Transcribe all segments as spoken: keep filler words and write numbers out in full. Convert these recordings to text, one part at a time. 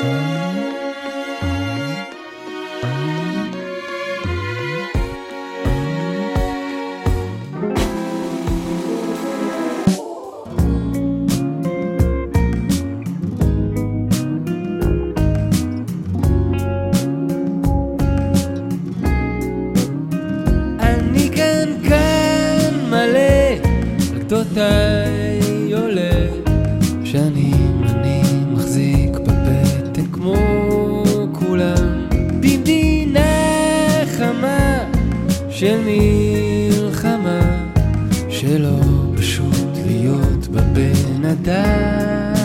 גדותיי עולה שנים אני מחזיק בבטן כמו כולם במדינה חמה של מלחמה שלא פשוט להיות בבן אדם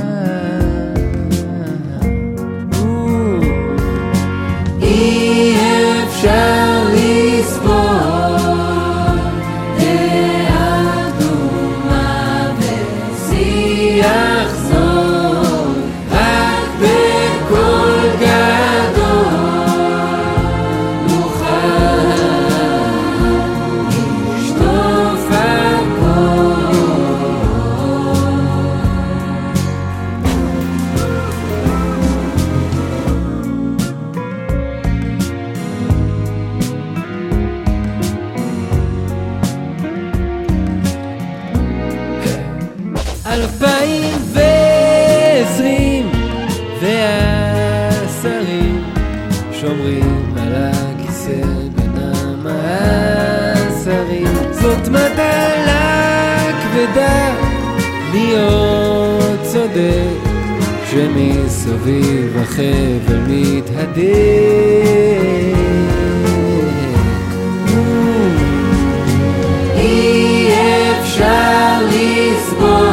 אי אפשר לסבול אלפיים ועשרים והשרים שומרים על הכיסא בין המאסרים זאת מטלה כבדה להיות צודק שמסביב החבל מתהדק אי אפשר לסבול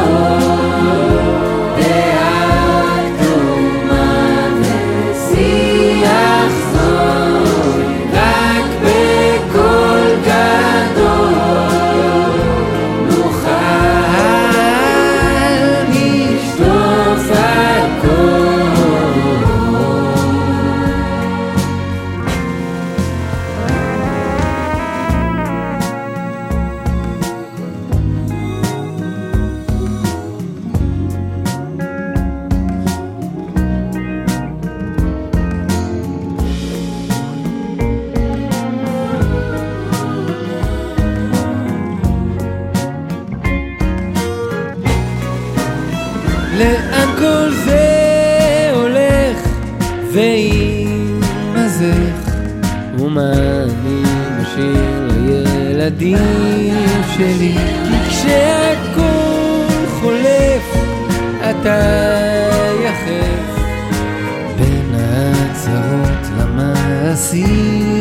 לאן כל זה הולך וימזך ומה אני משאיר לילדים שלי כשהכל חולף אתה יחף בין ההצהרות למעשים